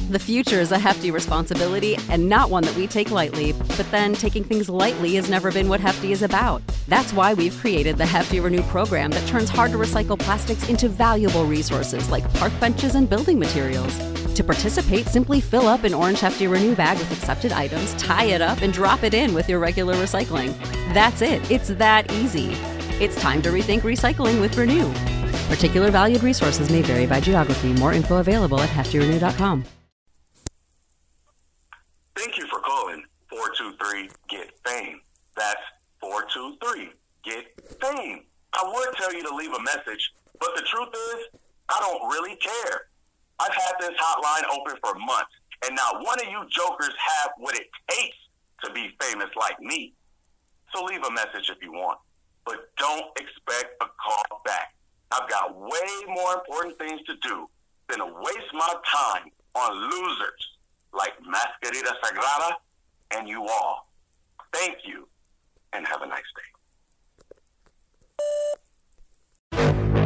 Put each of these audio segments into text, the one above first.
The future is a hefty responsibility and not one that we take lightly, but then taking things lightly has never been what Hefty is about. That's why we've created the Hefty Renew program that turns hard-to-recycle plastics into valuable resources like park benches and building materials. To participate, simply fill up an orange Hefty Renew bag with accepted items, tie it up, and drop it in with your regular recycling. That's it. It's that easy. It's time to rethink recycling with Renew. Particular valued resources may vary by geography. More info available at heftyrenew.com. Thank you for calling 423-GET-FAME. That's 423-GET-FAME. I would tell you to leave a message, but the truth is, I don't really care. I've had this hotline open for months, and not one of you jokers have what it takes to be famous like me. So leave a message if you want, but don't expect a call back. I've got way more important things to do than to waste my time on losers like Masquerita Sagrada and you all. Thank you, and have a nice day.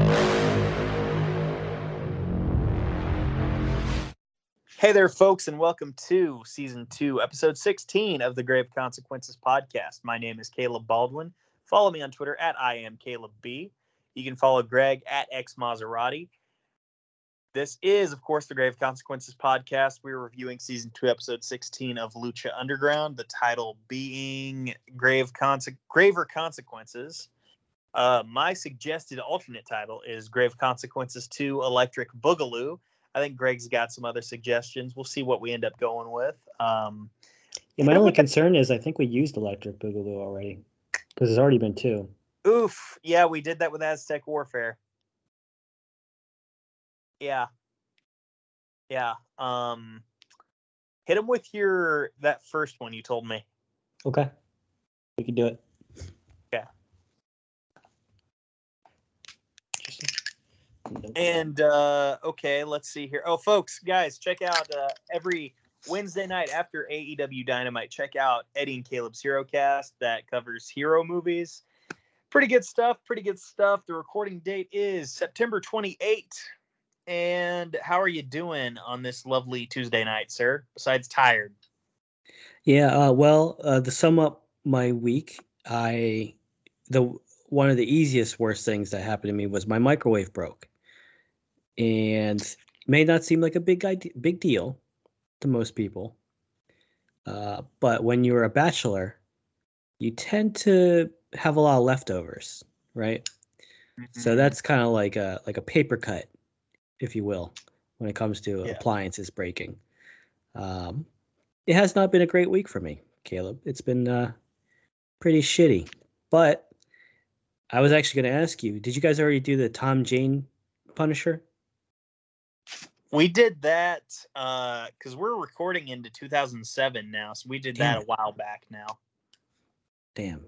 Hey there, folks, and welcome to Season 2, Episode 16 of the Grave Consequences podcast. My name is Caleb Baldwin. Follow me on Twitter at IamCalebB. You can follow Greg at XMaserati. This is, of course, the Grave Consequences podcast. We're reviewing Season 2, Episode 16 of Lucha Underground, the title being Graver Consequences. My suggested alternate title is Grave Consequences 2, Electric Boogaloo. I think Greg's got some other suggestions. We'll see what we end up going with. My only concern is I think we used Electric Boogaloo already, because there's already been 2. Oof. Yeah, we did that with Aztec Warfare. Yeah. Hit him with that first one you told me. Okay. We can do it. Okay. And, okay, let's see here. Oh, folks, guys, check out every Wednesday night after AEW Dynamite, check out Eddie and Caleb's Hero Cast that covers hero movies. Pretty good stuff. The recording date is September 28th. And how are you doing on this lovely Tuesday night, sir? Besides tired. Yeah, to sum up my week, one of the worst things that happened to me was my microwave broke. And may not seem like a big deal to most people. But when you're a bachelor, you tend to have a lot of leftovers, right? Mm-hmm. So that's kind of like a paper cut, if you will, when it comes to appliances breaking. It has not been a great week for me, Caleb. It's been pretty shitty. But I was actually going to ask you, did you guys already do the Tom Jane Punisher? We did that because we're recording into 2007 now, so we did that a while back now. Damn.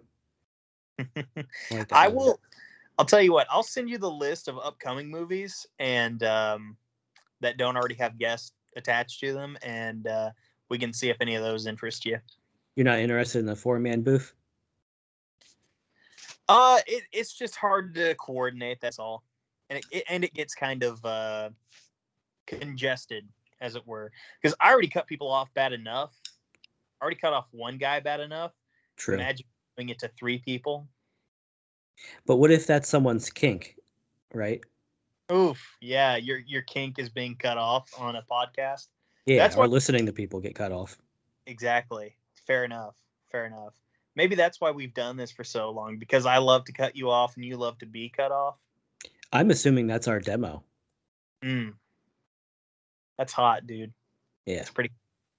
I'll tell you what, I'll send you the list of upcoming movies and that don't already have guests attached to them, and we can see if any of those interest you. You're not interested in the 4-man booth? It's just hard to coordinate, that's all. And it gets kind of congested, as it were. Because I already cut people off bad enough. I already cut off one guy bad enough. True. Imagine doing it to 3 people. But what if that's someone's kink, right? Oof, yeah, your kink is being cut off on a podcast. Yeah, that's why listening to people get cut off. Exactly. Fair enough. Maybe that's why we've done this for so long, because I love to cut you off and you love to be cut off. I'm assuming that's our demo. That's hot, dude. Yeah. It's pretty.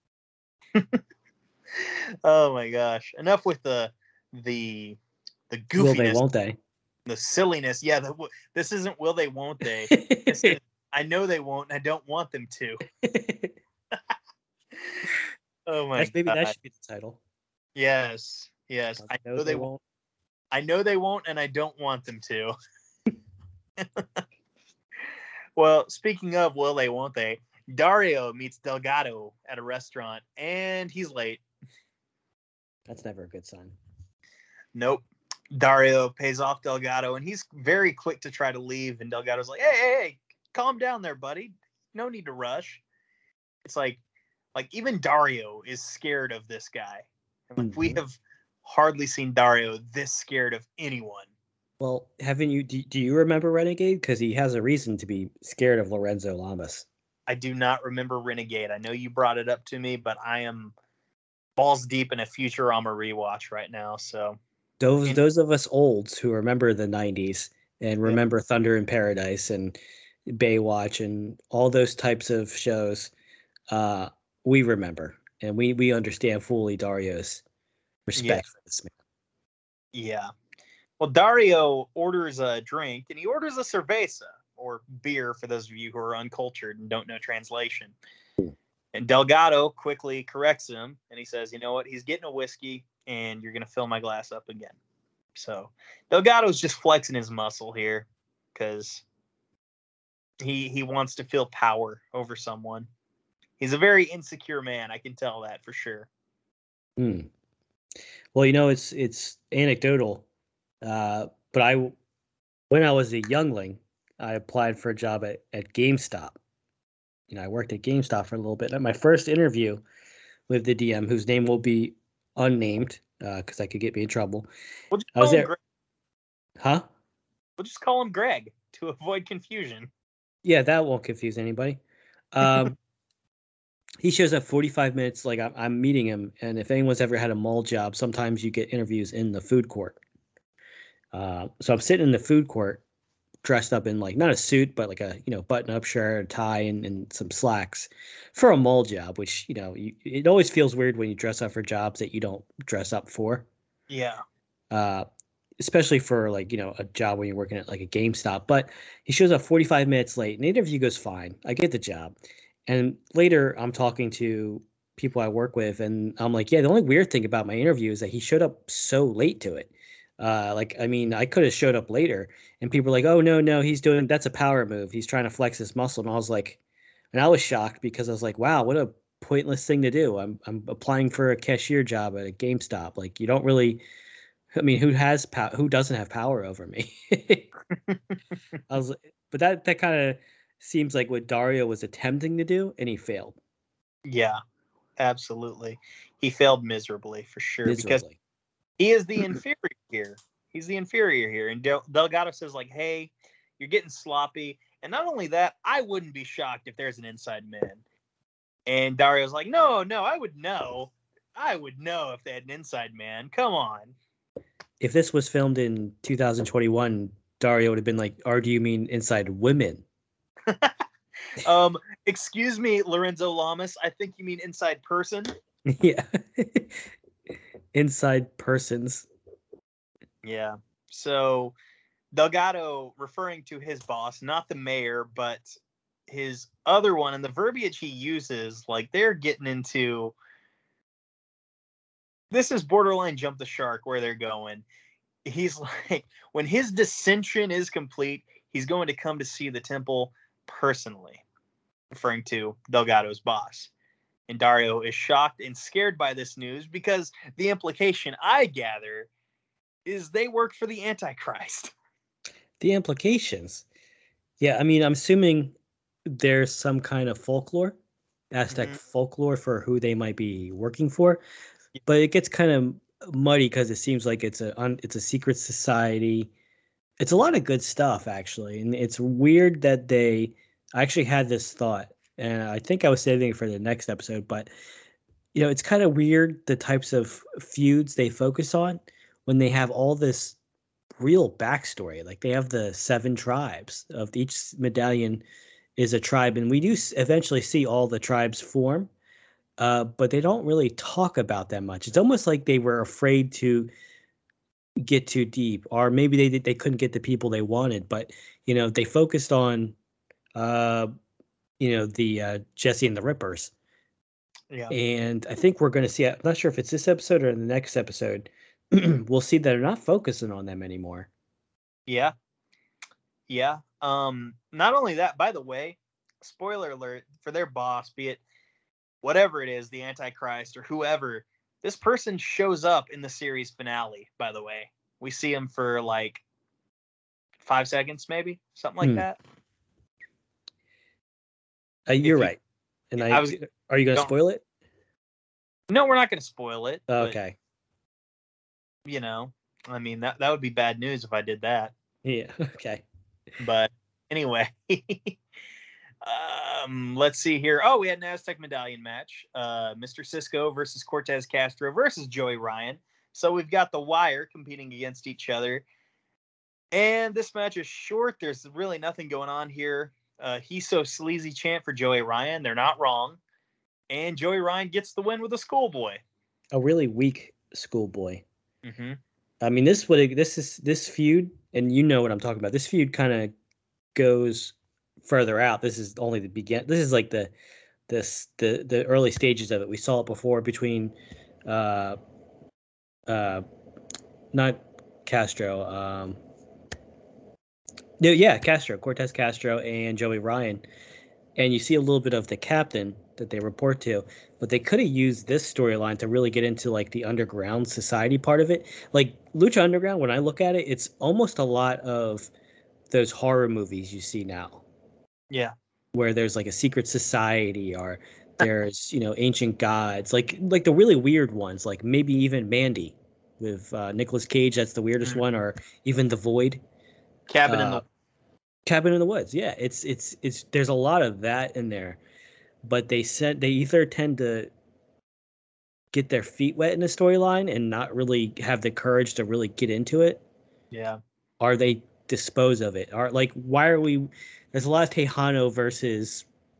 Oh my gosh. Enough with the goofiness. Will they, won't they? The silliness. Yeah, this isn't will they, won't they. I know they won't, and I don't want them to. Oh my god. Maybe that should be the title. Yes. I know they won't. I know they won't, and I don't want them to. Well, speaking of will they, won't they, Dario meets Delgado at a restaurant, and he's late. That's never a good sign. Nope. Dario pays off Delgado, and he's very quick to try to leave, and Delgado's like, hey, calm down there, buddy. No need to rush. it's like even Dario is scared of this guy. And like we Mhm. have hardly seen Dario this scared of anyone. Well, haven't you? Do you remember Renegade? Because he has a reason to be scared of Lorenzo Lamas. I do not remember Renegade. I know you brought it up to me, but I am balls deep in a Futurama rewatch right now. So Those of us olds who remember the '90s and Yeah. remember Thunder in Paradise and Baywatch and all those types of shows, we remember and we understand fully Dario's respect for this man. Yeah. Well, Dario orders a drink, and he orders a cerveza, or beer for those of you who are uncultured and don't know translation. And Delgado quickly corrects him, and he says, you know what, he's getting a whiskey, and you're going to fill my glass up again. So Delgado's just flexing his muscle here because he wants to feel power over someone. He's a very insecure man. I can tell that for sure. Well, it's anecdotal, but when I was a youngling, I applied for a job at GameStop. I worked at GameStop for a little bit. At my first interview with the DM, whose name will be unnamed because that could get me in trouble. We'll just I was call him there. Greg. Huh? We'll just call him Greg to avoid confusion. Yeah, that won't confuse anybody. He shows up 45 minutes, like I'm meeting him, and if anyone's ever had a mall job, sometimes you get interviews in the food court. So I'm sitting in the food court, dressed up in like not a suit, but like a button-up shirt, a tie, and some slacks for a mall job. Which it always feels weird when you dress up for jobs that you don't dress up for. Yeah. Especially for like a job when you're working at like a GameStop. But he shows up 45 minutes late, and the interview goes fine. I get the job. And later, I'm talking to people I work with, and I'm like, yeah, the only weird thing about my interview is that he showed up so late to it. I could have showed up later, and people were like, oh, no, that's a power move. He's trying to flex his muscle. And I was shocked because I was like, wow, what a pointless thing to do. I'm applying for a cashier job at a GameStop. Like, you don't really, who doesn't have power over me? But that kind of seems like what Dario was attempting to do, and he failed. Yeah, absolutely. He failed miserably for sure because he is the inferior here. He's the inferior here. And Delgado says like, hey, you're getting sloppy. And not only that, I wouldn't be shocked if there's an inside man. And Dario's like, no, I would know. I would know if they had an inside man. Come on. If this was filmed in 2021, Dario would have been like, or do you mean inside women? Excuse me, Lorenzo Lamas. I think you mean inside person. Yeah. Inside persons. Yeah. So Delgado, referring to his boss, not the mayor, but his other one, and the verbiage he uses, like they're getting into, this is borderline jump the shark where they're going. He's like, when his dissension is complete, he's going to come to see the temple personally, referring to Delgado's boss. And Dario is shocked and scared by this news because the implication I gather is they work for the Antichrist. The implications. Yeah, I mean, I'm assuming there's some kind of folklore, Aztec folklore for who they might be working for. But it gets kind of muddy because it seems like it's a secret society. It's a lot of good stuff, actually. And it's weird that I actually had this thought, and I think I was saving it for the next episode, but it's kind of weird the types of feuds they focus on when they have all this real backstory. Like they have the 7 tribes of each medallion is a tribe, and we do eventually see all the tribes form, but they don't really talk about that much. It's almost like they were afraid to get too deep, or maybe they couldn't get the people they wanted, but they focused on the Jesse and the Rippers. Yeah. And I think we're going to see, I'm not sure if it's this episode or the next episode, we'll see that they're not focusing on them anymore. Yeah. Yeah. Not only that, by the way, spoiler alert for their boss, be it whatever it is, the Antichrist or whoever, this person shows up in the series finale, by the way. We see him for like 5 seconds, maybe something like that. You're right. And I was. Are you going to spoil it? No, we're not going to spoil it. Oh, okay. But, I mean that would be bad news if I did that. Yeah. Okay. But anyway, let's see here. Oh, we had an Aztec medallion match. Mr. Cisco versus Cortez Castro versus Joey Ryan. So we've got the Wire competing against each other. And this match is short. There's really nothing going on here. He's so sleazy chant for Joey Ryan. They're not wrong. And Joey Ryan gets the win with a schoolboy. A really weak schoolboy. Mm-hmm. I mean, this feud, and you know what I'm talking about. This feud kind of goes further out. This is only the begin. This is like the early stages of it. We saw it before between, not Castro. Castro, Cortez Castro, and Joey Ryan, and you see a little bit of the captain that they report to, but they could have used this storyline to really get into like the underground society part of it. Like Lucha Underground, when I look at it, it's almost a lot of those horror movies you see now. Yeah. Where there's like a secret society or there's, ancient gods, like the really weird ones, like maybe even Mandy with Nicolas Cage. That's the weirdest one, or even The Void. Cabin in the Woods. Yeah. It's there's a lot of that in there. But they said they either tend to get their feet wet in the storyline and not really have the courage to really get into it. Yeah. Or they dispose of it. Or like, why are we? There's a lot of Tejano versus,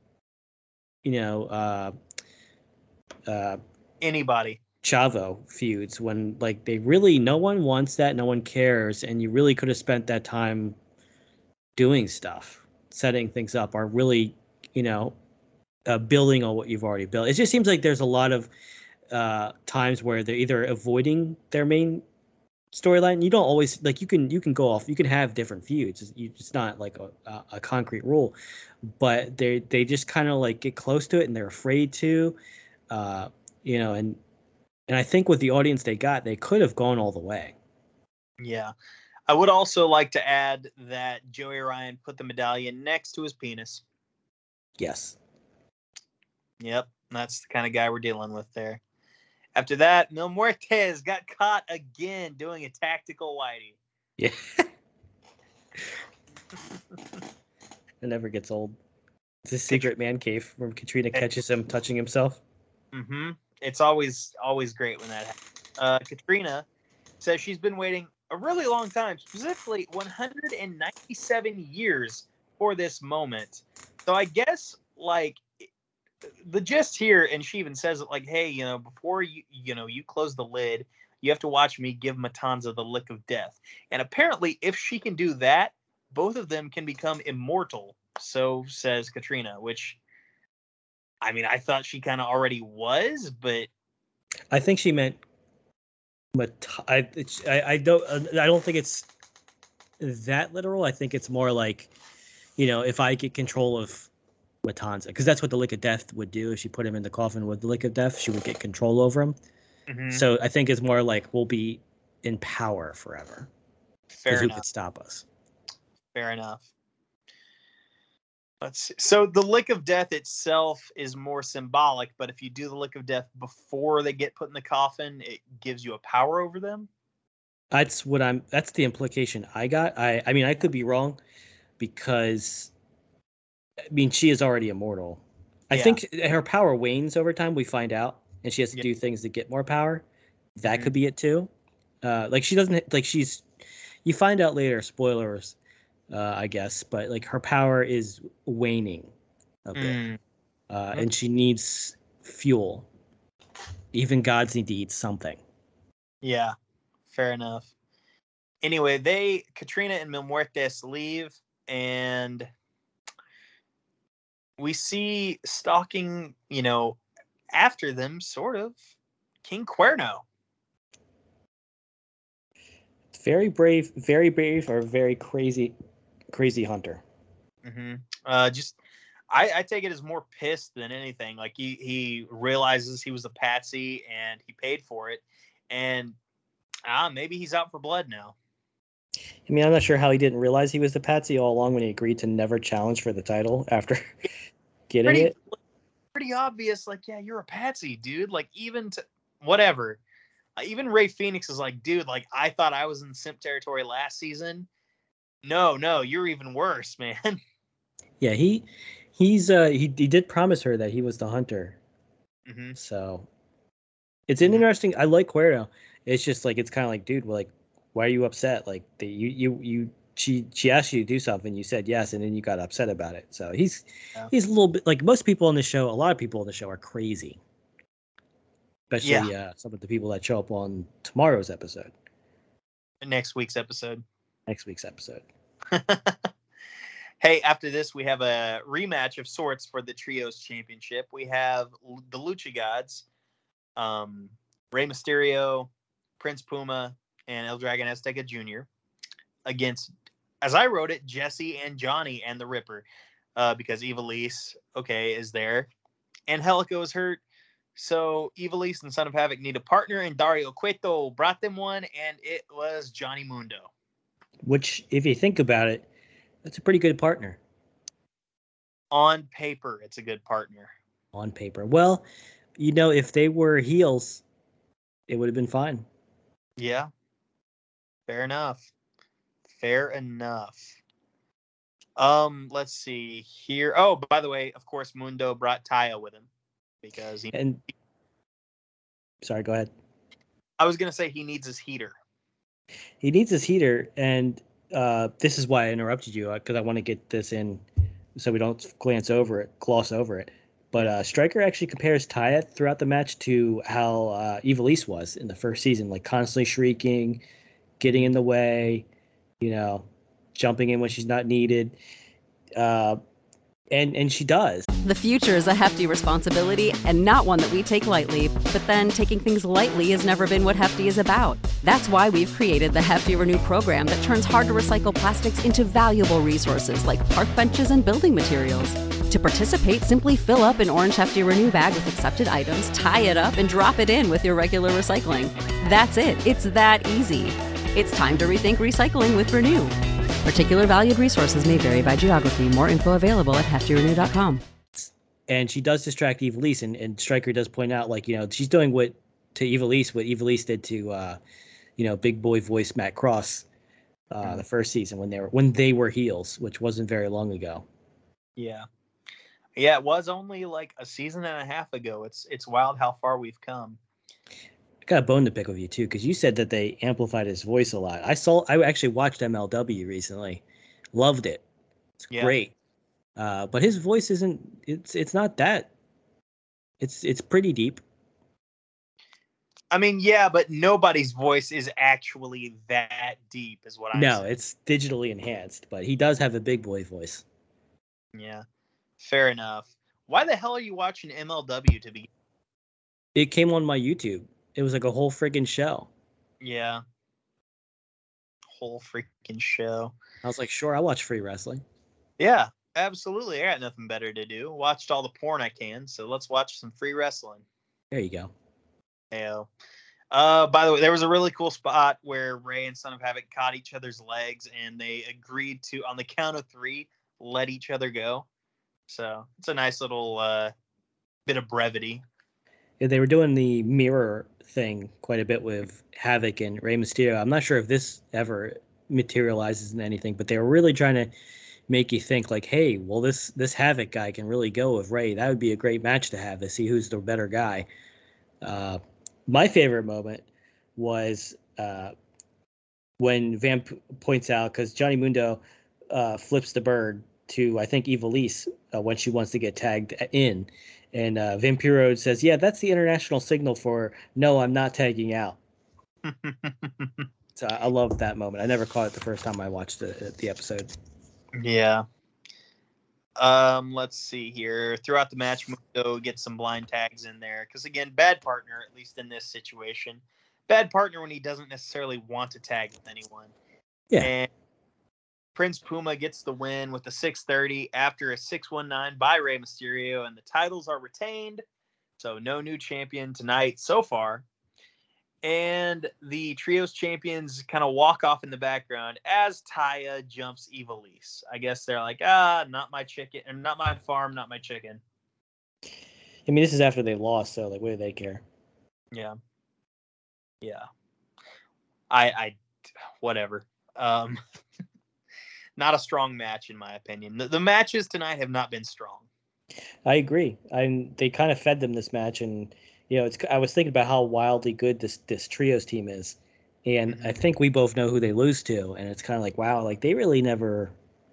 anybody. Chavo feuds when like they really no one wants that, no one cares, and you really could have spent that time doing stuff, setting things up, or really, building on what you've already built. It just seems like there's a lot of times where they're either avoiding their main storyline. You don't always like you can go off. You can have different feuds. It's not like a concrete rule, but they just kind of like get close to it and they're afraid to, and I think with the audience they got, they could have gone all the way. Yeah. I would also like to add that Joey Ryan put the medallion next to his penis. Yes. Yep, that's the kind of guy we're dealing with there. After that, Mil Muertes got caught again doing a tactical whitey. Yeah. It never gets old. It's a secret man cave where Katrina catches him touching himself. Mm-hmm. It's always great when that happens. Katrina says she's been waiting a really long time, specifically 197 years for this moment. So I guess, like, the gist here, and she even says it like, hey, before you close the lid, you have to watch me give Matanza the lick of death. And apparently, if she can do that, both of them can become immortal. So says Katrina, which, I mean, I thought she kind of already was, but I think she meant. I don't think it's that literal. I think it's more like, if I get control of Matanza, because that's what the lick of death would do. If she put him in the coffin with the lick of death, she would get control over him. Mm-hmm. So I think it's more like we'll be in power forever. Fair enough. Who could stop us? Fair enough. Let's see. So the lick of death itself is more symbolic, but if you do the lick of death before they get put in the coffin, it gives you a power over them. That's the implication I got. I mean, I could be wrong because, she is already immortal. I think her power wanes over time. We find out, and she has to do things to get more power. That could be it too. She doesn't you find out later, spoilers, I guess, but like her power is waning a bit, and she needs fuel. Even gods need to eat something. Yeah, fair enough. Anyway, Katrina and Mil Muertes leave, and we see stalking, after them, sort of, King Cuerno. Very brave, or very crazy hunter. Mm-hmm. I take it as more pissed than anything. Like he realizes he was a patsy and he paid for it, and maybe he's out for blood now. I mean, I'm not sure how he didn't realize he was the patsy all along when he agreed to never challenge for the title after getting it. pretty obvious. Like, yeah, you're a patsy, dude. Like, whatever. Even Ray Phoenix is like, dude, like, I thought I was in simp territory last season. No, you're even worse, man. Yeah, he did promise her that he was the hunter. Mm-hmm. So it's an interesting. I like Cuerno. It's just like it's kind of like, dude, like, why are you upset? Like, she asked you to do something, you said yes, and then you got upset about it. So he's a little bit like most people on the show. A lot of people on the show are crazy, especially some of the people that show up on tomorrow's episode. Next week's episode. Hey, after this, we have a rematch of sorts for the Trios Championship. We have the Lucha Gods, Rey Mysterio, Prince Puma, and El Dragon Azteca Jr. against, as I wrote it, Jesse and Johnny and the Ripper, because Ivelisse, is there. And Helico is hurt. So Ivelisse and Son of Havoc need a partner, and Dario Cueto brought them one, and it was Johnny Mundo. Which, if you think about it, that's a pretty good partner. On paper, it's a good partner. On paper. Well, if they were heels, it would have been fine. Yeah. Fair enough. Let's see here. Oh, by the way, of course, Mundo brought Taya with him because sorry, go ahead. I was going to say he needs his heater. And this is why I interrupted you, because I want to get this in so we don't gloss over it. But Stryker actually compares Taya throughout the match to how Ivelisse was in the first season, like constantly shrieking, getting in the way, jumping in when she's not needed. And she does. The future is a hefty responsibility and not one that we take lightly. But then taking things lightly has never been what Hefty is about. That's why we've created the Hefty Renew program that turns hard-to-recycle plastics into valuable resources like park benches and building materials. To participate, simply fill up an orange Hefty Renew bag with accepted items, tie it up, and drop it in with your regular recycling. That's it. It's that easy. It's time to rethink recycling with Renew. Particular valued resources may vary by geography. More info available at heftyrenew.com. And she does distract Ivelisse, and Stryker does point out, she's doing what Ivelisse did to, big boy voice Matt Cross the first season when they were heels, which wasn't very long ago. Yeah. Yeah, it was only like a season and a half ago. It's wild how far we've come. I got a bone to pick with you too, because you said that they amplified his voice a lot. I actually watched MLW recently, loved it. It's great, but his voice isn't. It's not that. It's pretty deep. I mean, yeah, but nobody's voice is actually that deep, is what I'm saying. No, it's digitally enhanced, but he does have a big boy voice. Yeah, fair enough. Why the hell are you watching MLW to begin? It came on my YouTube. It was like a whole freaking show. Yeah. Whole freaking show. I was like, sure, I'll watch free wrestling. Yeah, absolutely. I got nothing better to do. Watched all the porn I can, so let's watch some free wrestling. There you go. Yeah. By the way, there was a really cool spot where Ray and Son of Havoc caught each other's legs, and they agreed to, on the count of 3, let each other go. So it's a nice little bit of brevity. Yeah, they were doing the mirror thing quite a bit with Havoc and Rey Mysterio. I'm not sure if this ever materializes in anything, but they were really trying to make you think like, hey, well, this Havoc guy can really go with Ray. That would be a great match to have to see who's the better guy. My favorite moment was when Vamp points out, because Johnny Mundo flips the bird to, I think, Ivelisse when she wants to get tagged in. And Vampiro says, yeah, that's the international signal for, no, I'm not tagging out. So I love that moment. I never caught it the first time I watched the episode. Yeah. Let's see here. Throughout the match, Mundo gets some blind tags in there. Because, again, bad partner, at least in this situation. Bad partner when he doesn't necessarily want to tag with anyone. Yeah. And Prince Puma gets the win with a 630 after a 619 by Rey Mysterio, and the titles are retained. So no new champion tonight so far. And the Trios champions kind of walk off in the background as Taya jumps Ivelisse. I guess they're like, not my chicken, and not my farm, not my chicken. I mean, this is after they lost, so like, what do they care? Yeah. I whatever. Not a strong match in my opinion. The matches tonight have not been strong. I agree. They kind of fed them this match, and I was thinking about how wildly good this trios team is, and I think we both know who they lose to, and it's kind of like, wow, like they really never,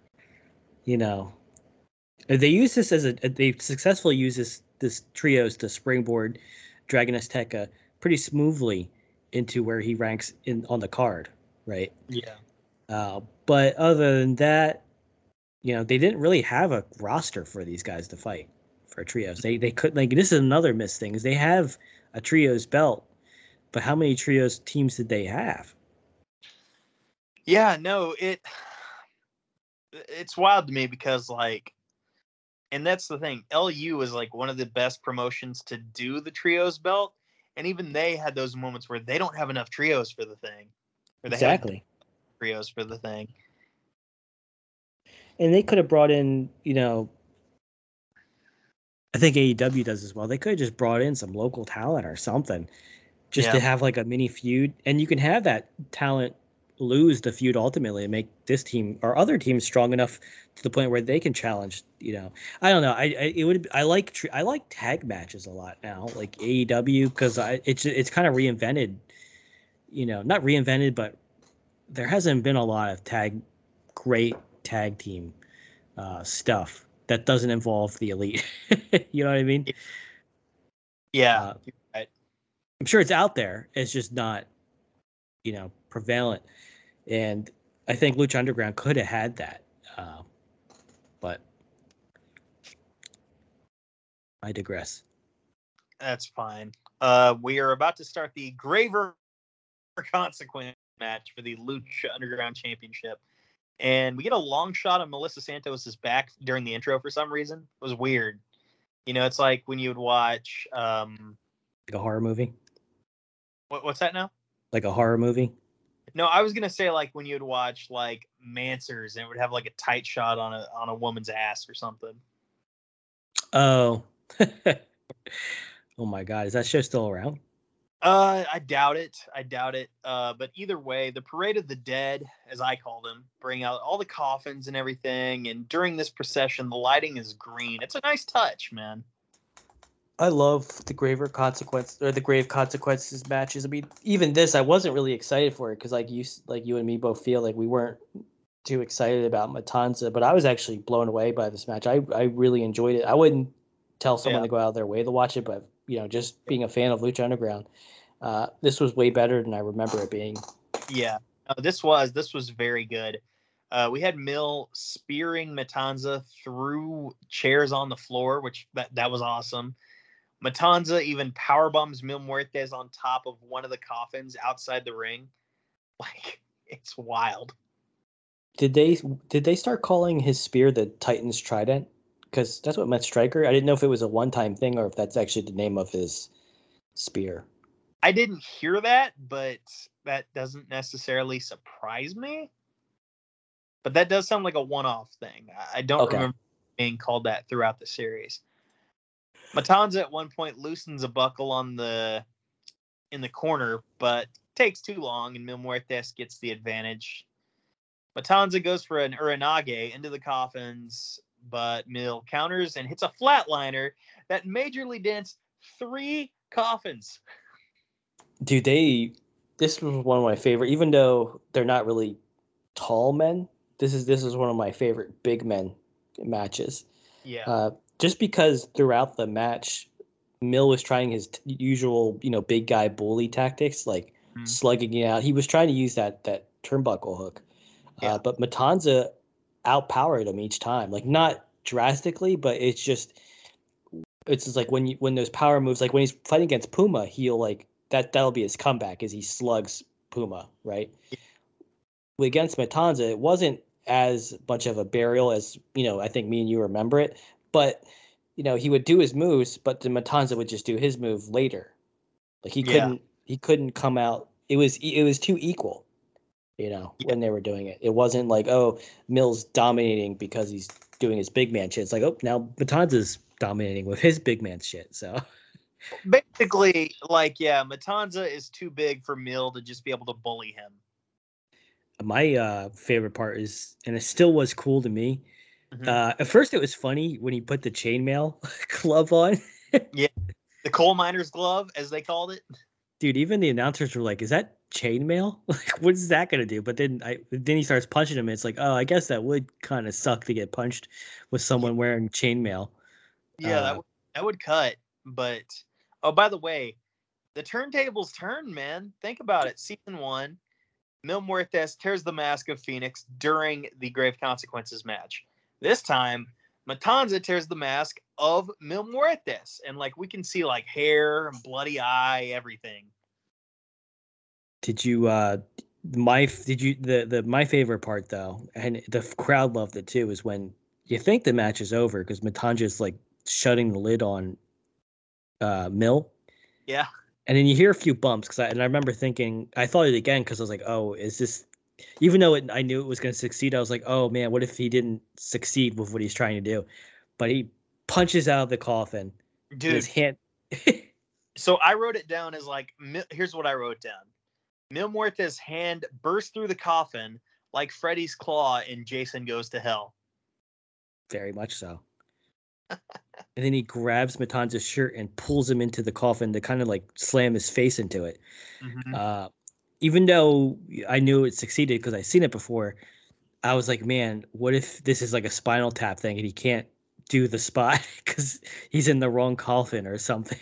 they use this they successfully use this trios to springboard Dragon Azteca pretty smoothly into where he ranks on the card, right? Yeah. But other than that, they didn't really have a roster for these guys to fight for trios. They couldn't. Like, this is another missed thing, is they have a trios belt, but how many trios teams did they have? Yeah, no, it's wild to me because, like, and that's the thing. LU is like one of the best promotions to do the trios belt, and even they had those moments where they don't have enough trios for the thing. Or they Exactly. Trios for the thing. And they could have brought in, I think AEW does as well. They could have just brought in some local talent or something just to have like a mini feud. And you can have that talent lose the feud ultimately and make this team or other teams strong enough to the point where they can challenge, I don't know. I like tag matches a lot now, like AEW, because it's kind of reinvented, not reinvented, but there hasn't been a lot of great tag team stuff that doesn't involve the Elite. You know what I mean? Yeah. Right. I'm sure it's out there. It's just not, prevalent. And I think Lucha Underground could have had that. But I digress. That's fine. We are about to start the Graver Consequence match for the Lucha Underground Championship. And we get a long shot of Melissa Santos' back during the intro for some reason. It was weird. It's like when you would watch... like a horror movie? What's that now? Like a horror movie? No, I was going to say like when you would watch like Mansers and it would have like a tight shot on a woman's ass or something. Oh. Oh my God. Is that show still around? I doubt it. But either way, the Parade of the Dead, as I call them, bring out all the coffins and everything. And during this procession, the lighting is green. It's a nice touch, man. I love the Grave Consequences matches. I mean, even this, I wasn't really excited for it because, like you and me both feel like we weren't too excited about Matanza, but I was actually blown away by this match. I really enjoyed it. I wouldn't tell someone to go out of their way to watch it, but just being a fan of Lucha Underground, this was way better than I remember it being. Yeah, this was very good. We had Mil spearing Matanza through chairs on the floor, which that was awesome. Matanza even powerbombs Mil Muertes on top of one of the coffins outside the ring. Like, it's wild. Did they start calling his spear the Titan's Trident? Because that's what meant Striker. I didn't know if it was a one-time thing or if that's actually the name of his spear. I didn't hear that, but that doesn't necessarily surprise me. But that does sound like a one-off thing. I don't remember being called that throughout the series. Matanza at one point loosens a buckle in the corner, but takes too long, and Mil Muertes gets the advantage. Matanza goes for an Uranage into the coffins, but Mil counters and hits a flatliner that majorly dents 3 coffins. Dude, this was one of my favorite, even though they're not really tall men. This is one of my favorite big men matches. Yeah. Just because throughout the match, Mil was trying his usual, big guy bully tactics, like slugging it out. He was trying to use that turnbuckle hook. Yeah. But Matanza outpowered him each time. Like, not drastically, but it's just like when those power moves, like when he's fighting against Puma, he'll like that'll be his comeback as he slugs Puma, right? Yeah. Against Matanza, it wasn't as much of a burial as, I think me and you remember it. But, he would do his moves, but the Matanza would just do his move later. Like he couldn't come out. It was too equal, when they were doing it. It wasn't like, oh, Mil's dominating because he's doing his big man shit. It's like, oh, now Matanza's dominating with his big man shit. So basically, like, yeah, Matanza is too big for Mil to just be able to bully him. My favorite part is, and it still was cool to me. At first, it was funny when he put the chainmail glove on. Yeah, the coal miner's glove, as they called it. Dude, even the announcers were like, "Is that chainmail? Like, what is that gonna do?" But then he starts punching him. And it's like, oh, I guess that would kind of suck to get punched with someone wearing chainmail. Yeah, that would cut. But oh, by the way, the turntables turn, man. Think about it. Season 1, Mil Muertes tears the mask of Phoenix during the Grave Consequences match. This time, Matanza tears the mask of Mil Muertes, and like we can see like hair, bloody eye, everything. Did you my favorite part though, and the crowd loved it too, is when you think the match is over because Matanza's like shutting the lid on Mil. Yeah. And then you hear a few bumps I remember thinking, I thought it again because I was like, oh, is this? Even though I knew it was going to succeed, I was like, oh man, what if he didn't succeed with what he's trying to do? But he punches out of the coffin. Dude. His hand. So I wrote it down as like, here's what I wrote down. Mil Muertes' hand burst through the coffin like Freddy's claw in Jason Goes to Hell. Very much so. And then he grabs Matanza's shirt and pulls him into the coffin to kind of like slam his face into it. Mm-hmm. Even though I knew it succeeded because I've seen it before, I was like, man, what if this is like a Spinal Tap thing and he can't do the spot because he's in the wrong coffin or something?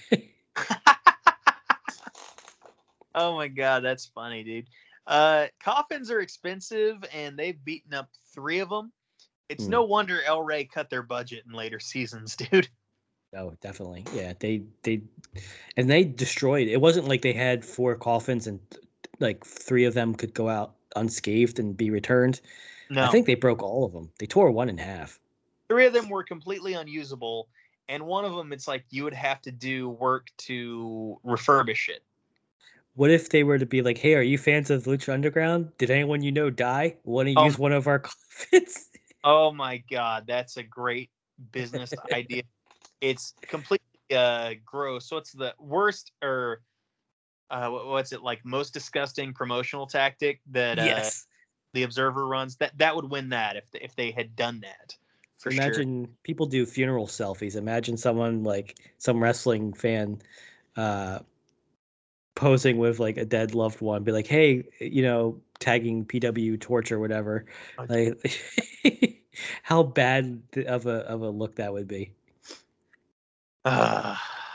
Oh my God, that's funny, dude. Coffins are expensive and they've beaten up 3 of them. It's no wonder El Rey cut their budget in later seasons, dude. Oh, definitely. Yeah, they destroyed. It wasn't like they had 4 coffins and like 3 of them could go out unscathed and be returned. No. I think they broke all of them. They tore one in half. 3 of them were completely unusable, and one of them, it's like you would have to do work to refurbish it. What if they were to be like, hey, are you fans of Lucha Underground? Did anyone you know die? Want to use one of our coffins? Oh my God, that's a great business idea. It's completely gross. So it's the worst, or what's it like? Most disgusting promotional tactic that yes. The Observer runs. That would win that if they had done that. Imagine people do funeral selfies. Imagine someone like some wrestling fan posing with like a dead loved one, be like, hey, tagging PW Torch or whatever. Okay. Like, how bad of a look that would be. Yeah,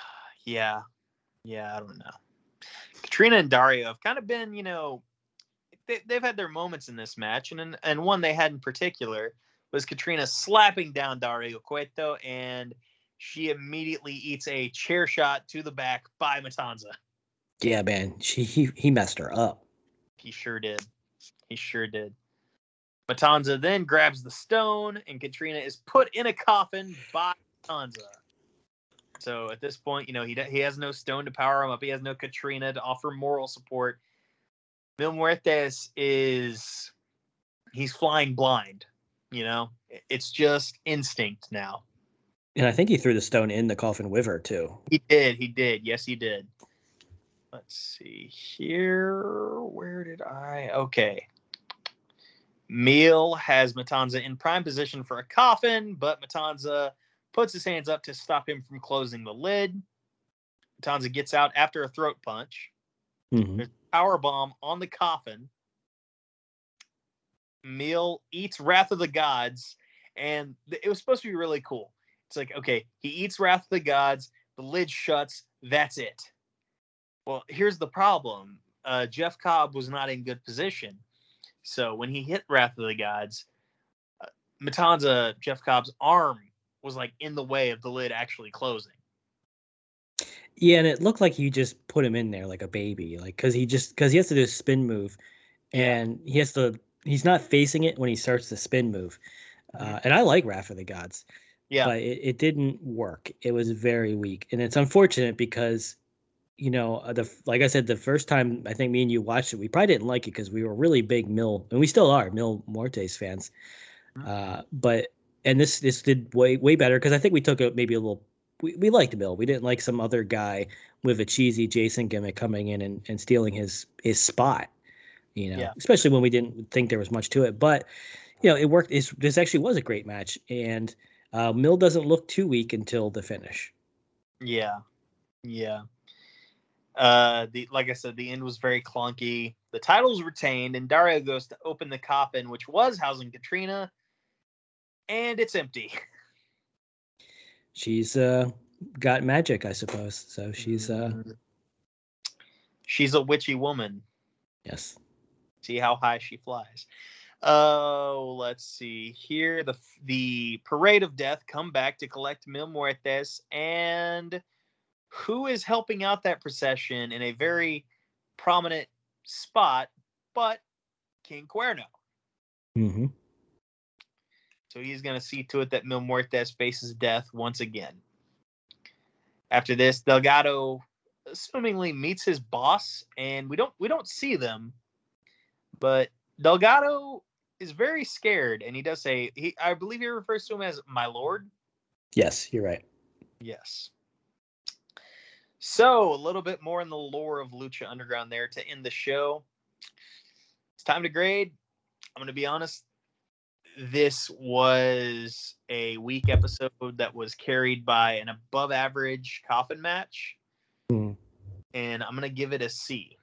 I don't know. Katrina and Dario have kind of been, they've had their moments in this match, and one they had in particular was Katrina slapping down Dario Cueto, and she immediately eats a chair shot to the back by Matanza. Yeah, man, he messed her up. He sure did. Matanza then grabs the stone, and Katrina is put in a coffin by Matanza. So at this point, he has no stone to power him up. He has no Katrina to offer moral support. Mil Muertes he's flying blind. It's just instinct now. And I think he threw the stone in the coffin with her too. He did. Yes, he did. Let's see here. Where did I? Okay. Mil has Matanza in prime position for a coffin, but Matanza puts his hands up to stop him from closing the lid. Matanza gets out after a throat punch. Mm-hmm. There's a power bomb on the coffin. Mil eats Wrath of the Gods, and it was supposed to be really cool. It's like, okay, he eats Wrath of the Gods, the lid shuts, that's it. Well, here's the problem. Jeff Cobb was not in good position. So when he hit Wrath of the Gods, Matanza, Jeff Cobb's arm was like in the way of the lid actually closing. Yeah, and it looked like he just put him in there like a baby, like because he has to do a spin move, and he's not facing it when he starts the spin move. And I like Wrath of the Gods, but it didn't work. It was very weak, and it's unfortunate because, like I said, the first time I think me and you watched it, we probably didn't like it because we were really big Mil, and we still are Mil Muertes fans. But this did way better because I think we took maybe a little we liked Mill. We didn't like some other guy with a cheesy Jason gimmick coming in and stealing his spot, especially when we didn't think there was much to it. But, it worked. This actually was a great match. And Mill doesn't look too weak until the finish. Yeah. Yeah. Like I said, the end was very clunky. The title's retained, and Daria goes to open the coffin, which was housing Katrina, and it's empty. She's got magic, I suppose. So she's a witchy woman. Yes. See how high she flies. Oh, let's see here. The Parade of Death come back to collect Mil Muertes, and who is helping out that procession in a very prominent spot but King Cuerno. Mm-hmm. So he's going to see to it that Mil Muertes faces death once again. After this, Delgado assumingly meets his boss, and we don't see them, but Delgado is very scared, and he does say, I believe he refers to him as my lord. Yes, you're right. Yes. So, a little bit more in the lore of Lucha Underground there to end the show. It's time to grade. I'm going to be honest. This was a weak episode that was carried by an above average coffin match. And I'm going to give it a C.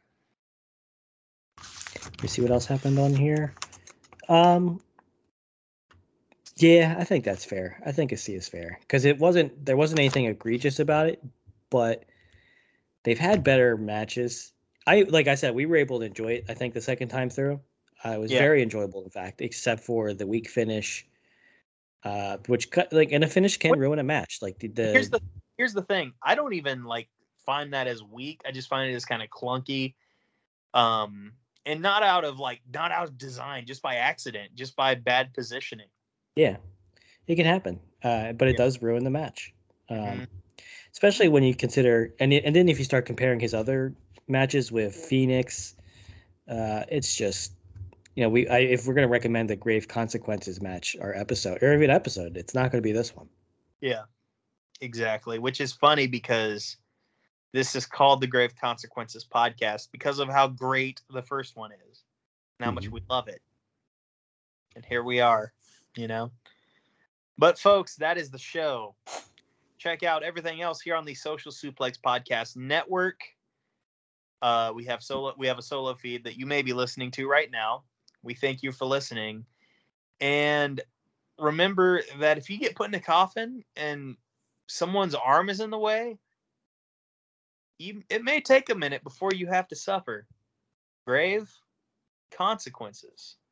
You see what else happened on here? Yeah, I think that's fair. I think a C is fair because there wasn't anything egregious about it, but they've had better matches. Like I said, we were able to enjoy it. I think the second time through, it was very enjoyable. In fact, except for the weak finish, which and a finish can ruin a match. Like here's the thing. I don't even find that as weak. I just find it as kind of clunky, and not out of design, just by accident, just by bad positioning. Yeah, it can happen, but it does ruin the match. Especially when you consider, and then if you start comparing his other matches with Phoenix, it's just, if we're going to recommend the Grave Consequences match or episode, or even episode, it's not going to be this one. Yeah, exactly. Which is funny because this is called the Grave Consequences podcast because of how great the first one is and how much we love it. And here we are, But folks, that is the show. Check out everything else here on the Social Suplex Podcast Network. We have a solo feed that you may be listening to right now. We thank you for listening. And remember that if you get put in a coffin and someone's arm is in the way, it may take a minute before you have to suffer grave consequences.